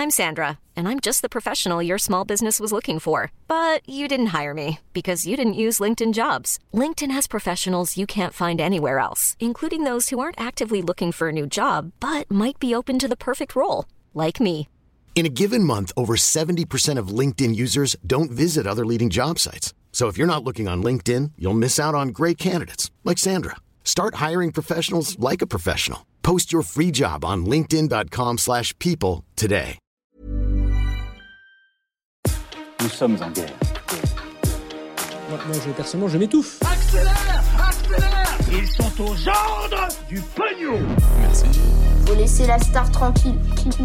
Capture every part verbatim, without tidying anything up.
I'm Sandra, and I'm just the professional your small business was looking for. But you didn't hire me because you didn't use LinkedIn Jobs. LinkedIn has professionals you can't find anywhere else, including those who aren't actively looking for a new job, but might be open to the perfect role, like me. In a given month, over seventy percent of LinkedIn users don't visit other leading job sites. So if you're not looking on LinkedIn, you'll miss out on great candidates like Sandra. Start hiring professionals like a professional. Post your free job on linkedin.com slash people today. Nous sommes en guerre. Moi, moi je, personnellement, je m'étouffe. Accélère, accélère. Ils sont aux ordres du pognon. Merci. Faut laisser la star tranquille.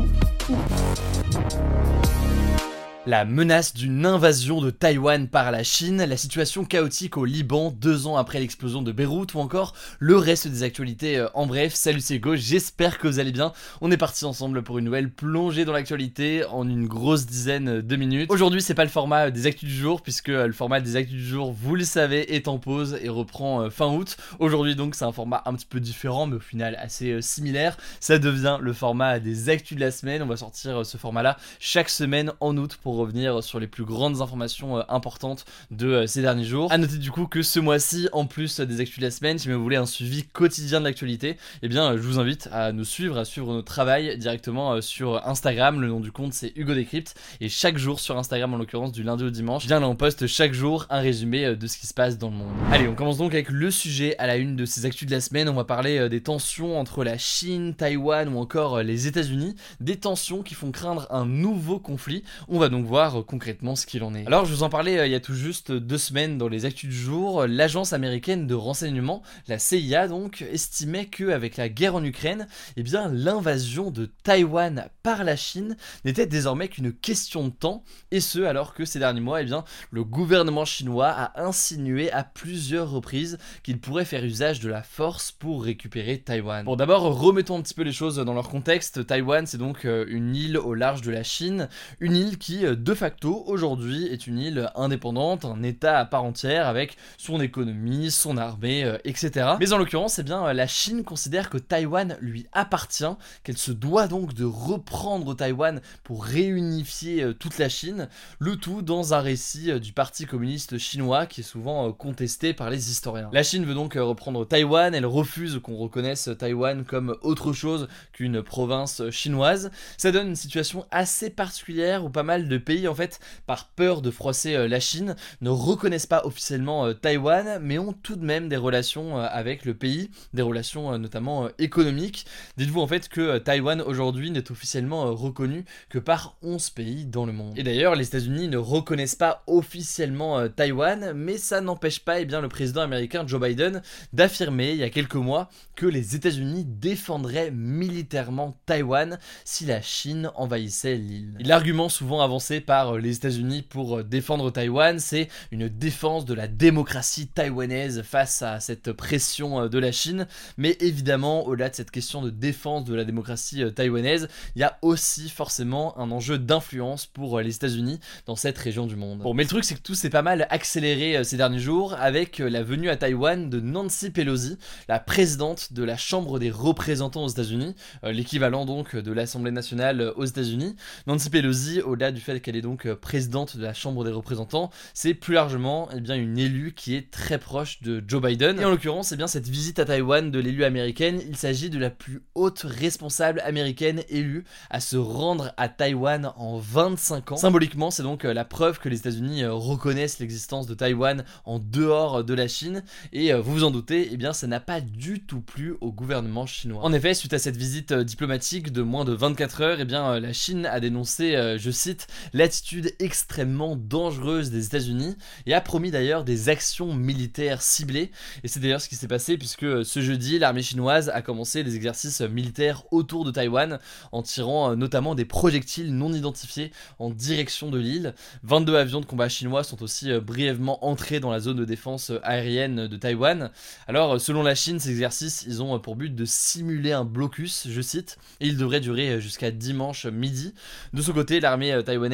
La menace d'une invasion de Taïwan par la Chine, la situation chaotique au Liban deux ans après l'explosion de Beyrouth ou encore le reste des actualités en bref. Salut, c'est Hugo, j'espère que vous allez bien. On est parti ensemble pour une nouvelle plongée dans l'actualité en une grosse dizaine de minutes. Aujourd'hui, c'est pas le format des actus du jour puisque le format des actus du jour, vous le savez, est en pause et reprend fin août. Aujourd'hui donc, c'est un format un petit peu différent mais au final assez similaire. Ça devient le format des actus de la semaine. On va sortir ce format-là chaque semaine en août pour revenir sur les plus grandes informations euh, importantes de euh, ces derniers jours. A noter du coup que ce mois-ci, en plus euh, des actus de la semaine, si vous voulez un suivi quotidien de l'actualité, eh bien euh, je vous invite à nous suivre, à suivre notre travail directement euh, sur Instagram. Le nom du compte c'est Hugo Décrypte et chaque jour sur Instagram, en l'occurrence du lundi au dimanche, bien là on poste chaque jour un résumé euh, de ce qui se passe dans le monde. Allez, on commence donc avec le sujet à la une de ces actus de la semaine. On va parler euh, des tensions entre la Chine, Taïwan ou encore euh, les États-Unis, des tensions qui font craindre un nouveau conflit. On va donc voir concrètement ce qu'il en est. Alors je vous en parlais euh, il y a tout juste deux semaines dans les actus du jour. L'agence américaine de renseignement, la C I A donc, estimait qu'avec la guerre en Ukraine, eh bien l'invasion de Taïwan par la Chine n'était désormais qu'une question de temps, et ce alors que ces derniers mois, eh bien le gouvernement chinois a insinué à plusieurs reprises qu'il pourrait faire usage de la force pour récupérer Taïwan. Bon, d'abord remettons un petit peu les choses dans leur contexte. Taïwan, c'est donc euh, une île au large de la Chine, une île qui euh, de facto aujourd'hui est une île indépendante, un état à part entière avec son économie, son armée, euh, et cetera. Mais en l'occurrence, eh bien, la Chine considère que Taïwan lui appartient, qu'elle se doit donc de reprendre Taïwan pour réunifier euh, toute la Chine, le tout dans un récit euh, du Parti communiste chinois qui est souvent euh, contesté par les historiens. La Chine veut donc euh, reprendre Taïwan, elle refuse qu'on reconnaisse Taïwan comme autre chose qu'une province chinoise. Ça donne une situation assez particulière où pas mal de pays en fait, par peur de froisser euh, la Chine, ne reconnaissent pas officiellement euh, Taïwan, mais ont tout de même des relations euh, avec le pays, des relations euh, notamment euh, économiques. Dites-vous en fait que euh, Taïwan aujourd'hui n'est officiellement euh, reconnu que par onze pays dans le monde. Et d'ailleurs, les États-Unis ne reconnaissent pas officiellement euh, Taïwan, mais ça n'empêche pas eh bien, le président américain Joe Biden d'affirmer il y a quelques mois que les États-Unis défendraient militairement Taïwan si la Chine envahissait l'île. Et l'argument souvent avancé par les États-Unis pour défendre Taïwan, c'est une défense de la démocratie taïwanaise face à cette pression de la Chine. Mais évidemment, au-delà de cette question de défense de la démocratie taïwanaise, il y a aussi forcément un enjeu d'influence pour les États-Unis dans cette région du monde. Bon, mais le truc c'est que tout s'est pas mal accéléré ces derniers jours avec la venue à Taïwan de Nancy Pelosi, la présidente de la Chambre des représentants aux États-Unis, l'équivalent donc de l'Assemblée nationale aux États-Unis. Nancy Pelosi, au-delà du fait qu'elle est donc présidente de la Chambre des représentants, c'est plus largement eh bien, une élue qui est très proche de Joe Biden. Et en l'occurrence, eh bien, cette visite à Taïwan de l'élue américaine, il s'agit de la plus haute responsable américaine élue à se rendre à Taïwan en vingt-cinq ans. Symboliquement, c'est donc la preuve que les États-Unis reconnaissent l'existence de Taïwan en dehors de la Chine. Et vous vous en doutez, eh bien, ça n'a pas du tout plu au gouvernement chinois. En effet, suite à cette visite diplomatique de moins de vingt-quatre heures, eh bien, la Chine a dénoncé, euh, je cite, l'attitude extrêmement dangereuse des États-Unis et a promis d'ailleurs des actions militaires ciblées. Et c'est d'ailleurs ce qui s'est passé puisque ce jeudi, l'armée chinoise a commencé des exercices militaires autour de Taïwan en tirant notamment des projectiles non identifiés en direction de l'île. vingt-deux avions de combat chinois sont aussi brièvement entrés dans la zone de défense aérienne de Taïwan. Alors, selon la Chine, ces exercices, ils ont pour but de simuler un blocus, je cite, et ils devraient durer jusqu'à dimanche midi. De son côté, l'armée taïwanaise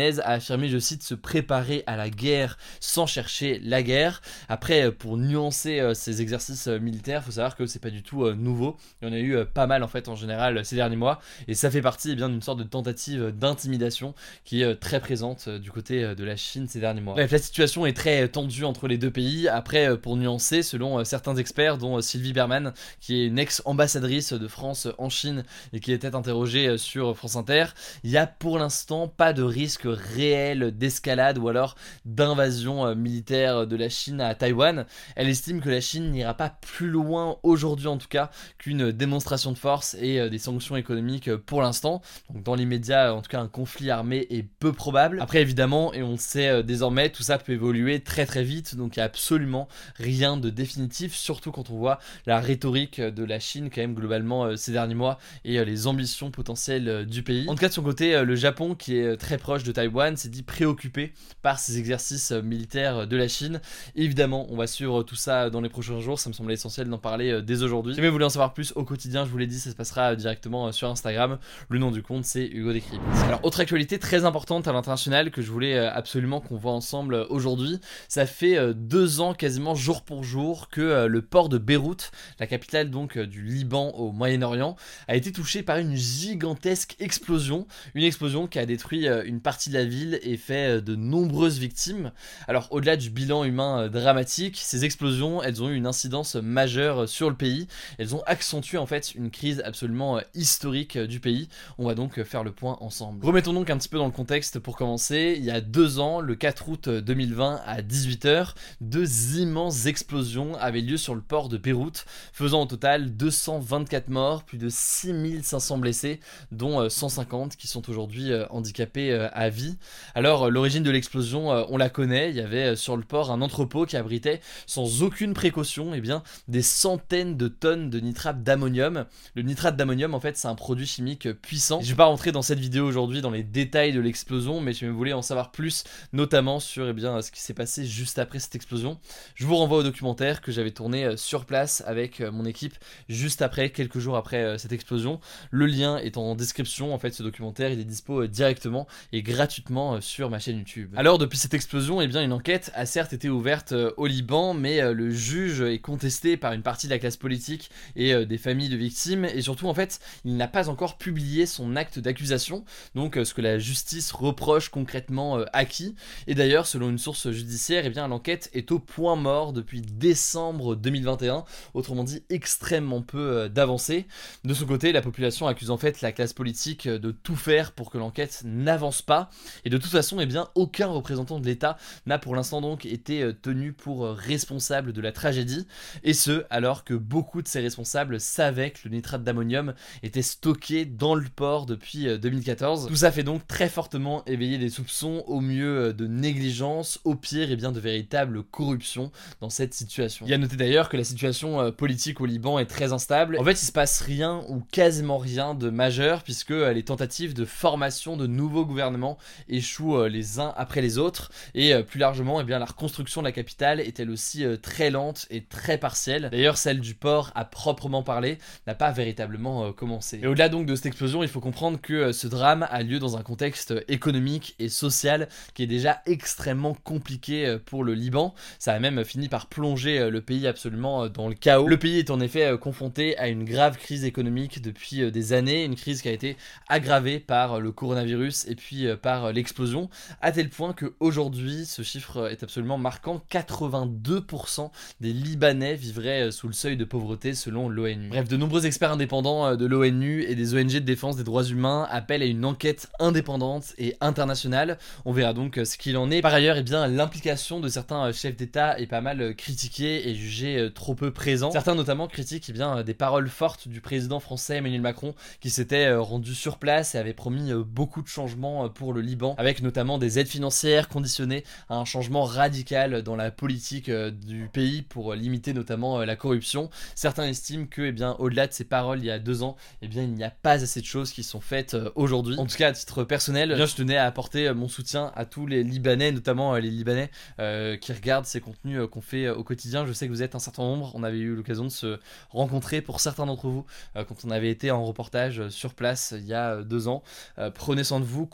libanaise a affirmé, je cite, se préparer à la guerre sans chercher la guerre. Après, pour nuancer euh, ces exercices euh, militaires, il faut savoir que c'est pas du tout euh, nouveau. Il y en a eu euh, pas mal en fait en général euh, ces derniers mois, et ça fait partie eh bien d'une sorte de tentative d'intimidation qui est euh, très présente euh, du côté euh, de la Chine ces derniers mois. Bref, la situation est très tendue entre les deux pays. Après, euh, pour nuancer, selon euh, certains experts, dont euh, Sylvie Berman, qui est une ex-ambassadrice de France en Chine et qui était interrogée euh, sur France Inter, il n'y a pour l'instant pas de risque réel d'escalade ou alors d'invasion euh, militaire de la Chine à Taïwan. Elle estime que la Chine n'ira pas plus loin aujourd'hui en tout cas qu'une démonstration de force et euh, des sanctions économiques euh, pour l'instant. Donc dans l'immédiat, en tout cas un conflit armé est peu probable. Après évidemment, et on le sait euh, désormais, tout ça peut évoluer très très vite, donc il n'y a absolument rien de définitif, surtout quand on voit la rhétorique de la Chine quand même globalement euh, ces derniers mois et euh, les ambitions potentielles euh, du pays. En tout cas de son côté, euh, le Japon qui est euh, très proche de Taïwan s'est dit préoccupé par ces exercices euh, militaires de la Chine. Évidemment, on va suivre tout ça dans les prochains jours, ça me semblait essentiel d'en parler euh, dès aujourd'hui. Si jamais vous voulez en savoir plus au quotidien, je vous l'ai dit, ça se passera euh, directement euh, sur Instagram. Le nom du compte c'est Hugo Décrypte. Alors autre actualité très importante à l'international que je voulais euh, absolument qu'on voit ensemble euh, aujourd'hui, ça fait euh, deux ans quasiment jour pour jour que euh, le port de Beyrouth, la capitale donc euh, du Liban au Moyen-Orient, a été touché par une gigantesque explosion, une explosion qui a détruit euh, une partie de la ville et fait euh, de nombreuses victimes. Alors au-delà du bilan humain euh, dramatique, ces explosions, elles ont eu une incidence majeure euh, sur le pays, elles ont accentué en fait une crise absolument euh, historique euh, du pays. On va donc euh, faire le point ensemble. Remettons donc un petit peu dans le contexte pour commencer. Il y a deux ans, le quatre août deux mille vingt à dix-huit heures, deux immenses explosions avaient lieu sur le port de Beyrouth, faisant au total deux cent vingt-quatre morts, plus de six mille cinq cents blessés, dont euh, cent cinquante qui sont aujourd'hui euh, handicapés euh, à vie. Alors l'origine de l'explosion, euh, on la connaît. Il y avait euh, sur le port un entrepôt qui abritait sans aucune précaution eh bien, des centaines de tonnes de nitrate d'ammonium. Le nitrate d'ammonium en fait c'est un produit chimique puissant. Je ne vais pas rentrer dans cette vidéo aujourd'hui dans les détails de l'explosion, mais si vous voulez en savoir plus notamment sur eh bien, ce qui s'est passé juste après cette explosion, je vous renvoie au documentaire que j'avais tourné euh, sur place avec euh, mon équipe juste après, quelques jours après euh, cette explosion. Le lien est en description, en fait ce documentaire il est dispo euh, directement et gratuitement euh, sur ma chaîne YouTube. Alors depuis cette explosion, eh bien, une enquête a certes été ouverte euh, au Liban, mais euh, le juge est contesté par une partie de la classe politique et euh, des familles de victimes, et surtout en fait il n'a pas encore publié son acte d'accusation, donc euh, ce que la justice reproche concrètement euh, à qui. Et d'ailleurs selon une source judiciaire, eh bien, l'enquête est au point mort depuis décembre deux mille vingt et un, autrement dit extrêmement peu euh, d'avancée. De son côté, la population accuse en fait la classe politique de tout faire pour que l'enquête n'avance pas, et de toute façon eh bien, aucun représentant de l'État n'a pour l'instant donc été euh, tenu pour euh, responsable de la tragédie, et ce alors que beaucoup de ces responsables savaient que le nitrate d'ammonium était stocké dans le port depuis euh, deux mille quatorze. Tout ça fait donc très fortement éveiller des soupçons, au mieux euh, de négligence, au pire eh bien, de véritable corruption dans cette situation. Il y a noté d'ailleurs que la situation euh, politique au Liban est très instable. En fait, il se passe rien ou quasiment rien de majeur, puisque euh, les tentatives de formation de nouveaux gouvernements échouent euh, les uns après les autres, et euh, plus largement, eh bien, la reconstruction de la capitale est elle aussi euh, très lente et très partielle. D'ailleurs, celle du port, à proprement parler, n'a pas véritablement euh, commencé. Et au-delà donc de cette explosion, il faut comprendre que euh, ce drame a lieu dans un contexte euh, économique et social qui est déjà extrêmement compliqué euh, pour le Liban. Ça a même fini par plonger euh, le pays absolument euh, dans le chaos. Le pays est en effet euh, confronté à une grave crise économique depuis euh, des années, une crise qui a été aggravée par euh, le coronavirus et puis euh, par euh, l'explosion, à tel point qu'aujourd'hui, ce chiffre est absolument marquant, quatre-vingt-deux pour cent des Libanais vivraient euh, sous le seuil de pauvreté selon l'ONU. Bref, de nombreux experts indépendants euh, de l'ONU et des O N G de défense des droits humains appellent à une enquête indépendante et internationale. On verra donc euh, ce qu'il en est. Par ailleurs, eh bien, l'implication de certains euh, chefs d'État est pas mal euh, critiquée et jugée euh, trop peu présente. Certains notamment critiquent eh bien, euh, des paroles fortes du président français Emmanuel Macron qui s'était euh, rendu sur place et avait promis euh, beaucoup de changements euh, pour le Liban, avec notamment des aides financières conditionnées à un changement radical dans la politique euh, du pays pour euh, limiter notamment euh, la corruption. Certains estiment que, eh bien, au-delà de ces paroles il y a deux ans, eh bien, il n'y a pas assez de choses qui sont faites euh, aujourd'hui. En tout cas, à titre personnel, eh bien, je tenais à apporter euh, mon soutien à tous les Libanais, notamment euh, les Libanais euh, qui regardent ces contenus euh, qu'on fait euh, au quotidien. Je sais que vous êtes un certain nombre. On avait eu l'occasion de se rencontrer pour certains d'entre vous euh, quand on avait été en reportage euh, sur place euh, il y a euh, deux ans. Euh, prenez soin de vous, courage à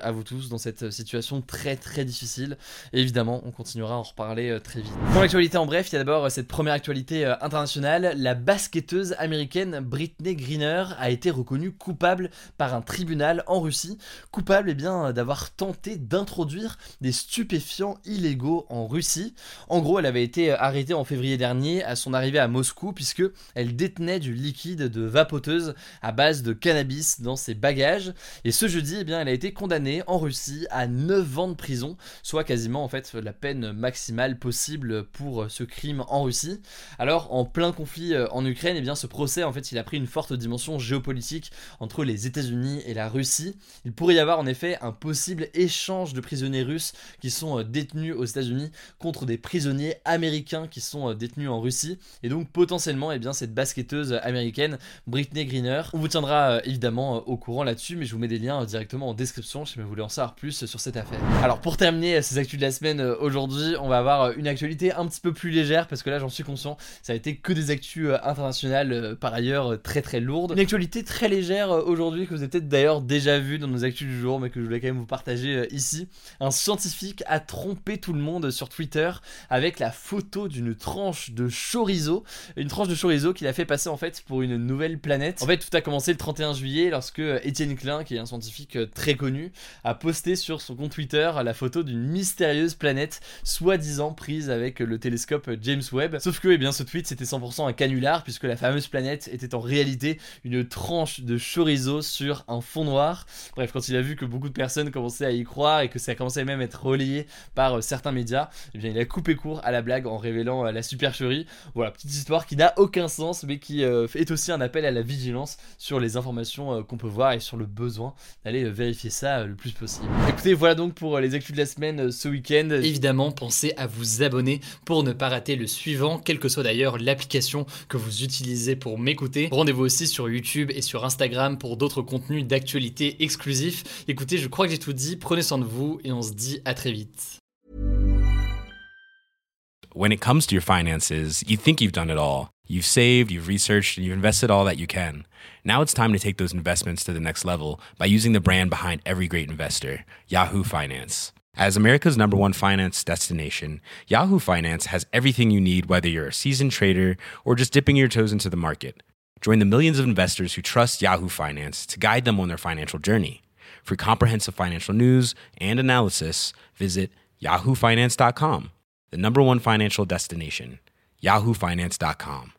à vous tous dans cette situation très très difficile. Et évidemment, on continuera à en reparler euh, très vite. Dans l'actualité en bref, il y a d'abord euh, cette première actualité euh, internationale. La basketteuse américaine Brittney Griner a été reconnue coupable par un tribunal en Russie. Coupable eh bien, d'avoir tenté d'introduire des stupéfiants illégaux en Russie. En gros, elle avait été arrêtée en février dernier à son arrivée à Moscou puisque elle détenait du liquide de vapoteuse à base de cannabis dans ses bagages. Et ce jeudi, eh bien, elle a été condamnée en Russie à neuf ans de prison, soit quasiment en fait la peine maximale possible pour ce crime en Russie. Alors, en plein conflit en Ukraine, eh bien, ce procès en fait, il a pris une forte dimension géopolitique entre les États-Unis et la Russie. Il pourrait y avoir en effet un possible échange de prisonniers russes qui sont détenus aux États-Unis contre des prisonniers américains qui sont détenus en Russie. Et donc potentiellement, eh bien, cette basketteuse américaine Brittney Griner, on vous tiendra euh, évidemment euh, au courant là-dessus, mais je vous mets des liens euh, directement en description si vous voulez en savoir plus euh, sur cette affaire. Alors pour terminer euh, ces actus de la semaine euh, aujourd'hui, on va avoir euh, une actualité un petit peu plus légère parce que là j'en suis conscient, ça a été que des actus euh, internationales euh, par ailleurs euh, très très lourdes. Une actualité très légère euh, aujourd'hui que vous avez peut-être d'ailleurs déjà vu dans nos actus du jour, mais que je voulais quand même vous partager euh, ici. Un scientifique a trompé tout le monde sur Twitter avec la photo d'une tranche de chorizo, une tranche de chorizo qu'il a fait passer en fait pour une nouvelle planète. En fait, tout a commencé le trente et un juillet lorsque Étienne Klein, qui est un scientifique très connu, a posté sur son compte Twitter la photo d'une mystérieuse planète soi-disant prise avec le télescope James Webb. Sauf que eh bien, ce tweet c'était cent pour cent un canular puisque la fameuse planète était en réalité une tranche de chorizo sur un fond noir. Bref, quand il a vu que beaucoup de personnes commençaient à y croire et que ça commençait même à être relayé par certains médias, eh bien, il a coupé court à la blague en révélant la supercherie. Voilà, petite histoire qui n'a aucun sens mais qui euh, est aussi un appel à la vigilance sur les informations euh, qu'on peut voir et sur le besoin d'aller euh, vérifier ça euh, le plus possible. Écoutez, voilà donc pour euh, les actus de la semaine euh, ce week-end. Évidemment, pensez à vous abonner pour ne pas rater le suivant, quelle que soit d'ailleurs l'application que vous utilisez pour m'écouter. Rendez-vous aussi sur YouTube et sur Instagram pour d'autres contenus d'actualité exclusifs. Écoutez, je crois que j'ai tout dit, prenez soin de vous et on se dit à très vite. When it comes to your finances, you think you've done it all. You've saved, you've researched, and you've invested all that you can. Now it's time to take those investments to the next level by using the brand behind every great investor, Yahoo Finance. As America's number one finance destination, Yahoo Finance has everything you need, whether you're a seasoned trader or just dipping your toes into the market. Join the millions of investors who trust Yahoo Finance to guide them on their financial journey. For comprehensive financial news and analysis, visit yahoo finance dot com. The number one financial destination, yahoo finance dot com.